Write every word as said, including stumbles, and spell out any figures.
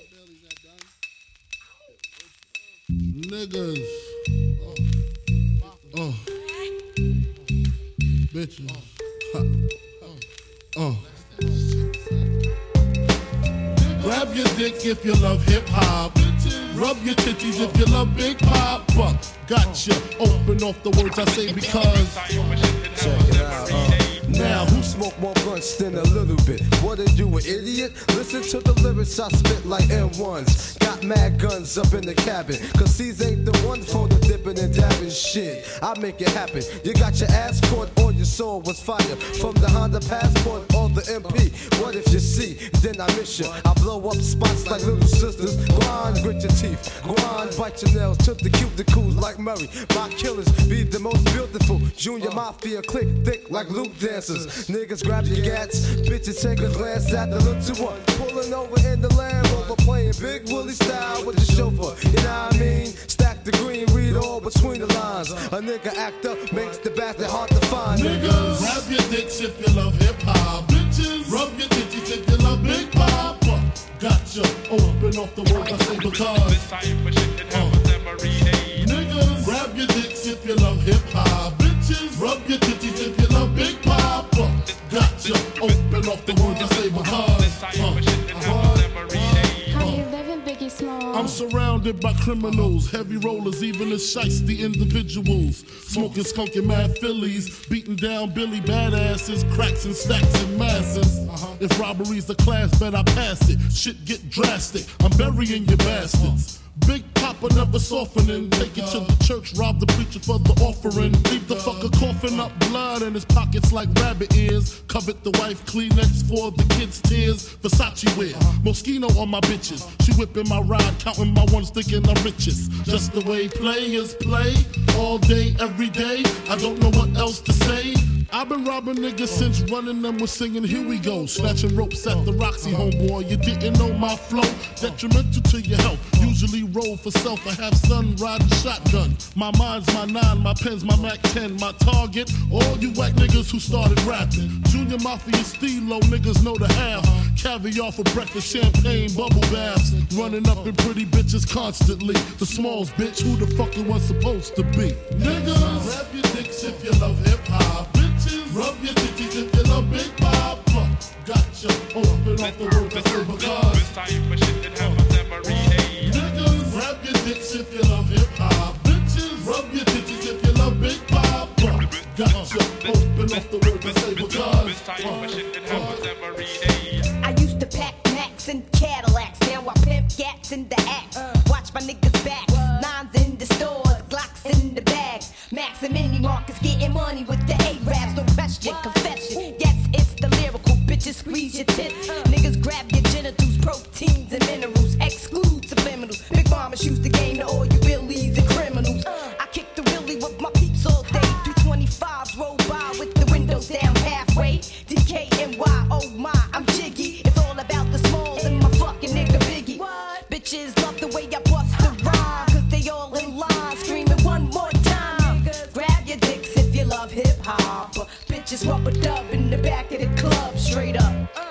Niggas. Oh. Oh. Bitches. Ha. Oh. Grab your dick if you love hip hop. Rub your titties if you love Big Papa. Gotcha. Open off the words I say because. Check it out. Uh. Now, who smoke more blunts than a little bit? What are you, an idiot? Listen to the lyrics I spit like M ones. Got mad guns up in the cabin. Cause these ain't the one for the dipping and dabbing shit. I make it happen. You got your ass caught or your soul was fire. From the Honda Passport or the M P. What if you see? Then I miss you. I blow up spots like little sisters. Grind, grit your teeth. Grind, bite your nails. Took the cuticles like Murray. My killers be the most beautiful. Junior Mafia click thick like Luke dancers. Niggas grab your gats. Bitches take a glance at the little one. Pulling over in the Land Rover. Playing Big Willie style with the chauffeur. You know what I mean? Stack the green, read all between the lines. A nigga act up makes the bastard hard to find. Niggas, grab your dicks if you love hip hop. Bitches, rub your titties if you love Big Papa. Gotcha. Open off the words I say because. This type of shit that happens every day. Niggas, grab your dicks if you love hip hop. Bitches, rub your titties if you love Big Papa. Gotcha. Open off the words I say because. This type of shit that happens every day. How you living, Biggie Small? I'm surrounded by criminals, heavy rollers, even the shiesty individuals. Smoking skunky mad Phillies, beating down Billy badasses, cracks and stacks and masses. Uh-huh. If robbery's the class, bet I pass it. Shit get drastic, I'm burying your bastards. Big Papa never softening. Take it to the church, rob the preacher for the offering. Leave the fucker coughing up blood in his pockets like rabbit ears. Covet the wife, Kleenex for the kids' tears. Versace wear, Moschino on my bitches. She whipping my ride, counting my ones, thinking I'm richest. Just the way players play, all day, every day. I don't know what else to say. I've been robbing niggas since running them was singing Here We Go. Snatching ropes at the Roxy, homeboy. You didn't know my flow, detrimental to your health. Usually roll for self, I have son riding shotgun. My mind's my nine, my pen's my Mac ten. My target, all you whack niggas who started rapping. Junior Mafia Stilo, niggas know the half. Caviar for breakfast, champagne, bubble baths. Running up in pretty bitches constantly. The smalls, bitch, who the fuck it was supposed to be? Niggas, grab your dicks if you love hip hop. Rub your titties if you love Big Papa. Gotcha. Open off the words I say because. This type of shit that happens every day. Niggas, grab your dicks if you love hip hop. Bitches, rub your titties if you love Big Papa. Gotcha. Open off the words I say because. This type of shit that happens every day. I used to pack Macs and Cadillacs. Now I pimp gats in the axe. Watch my niggas backs. Nines in the stores, Glocks in the bags. Max and Mini Marcus getting money with the A-Raps. No question, confession. Yes, it's the lyrical. Bitches squeeze your tits. Niggas grab your genitals, proteins and minerals. Exclude subliminals. Big mamas used to game to all you billies and criminals. I kick the willy with my peeps all day. two twenty-fives roll by with the windows down halfway. D K N Y, oh my, I'm jiggy. It's all about the smalls and my fucking nigga Biggie. Bitches love the way I bust the rhyme. Cause they all in line screaming one more time. Grab your dicks if you love hip hop. Bitches rubber dub in the back of the club, straight up. Uh.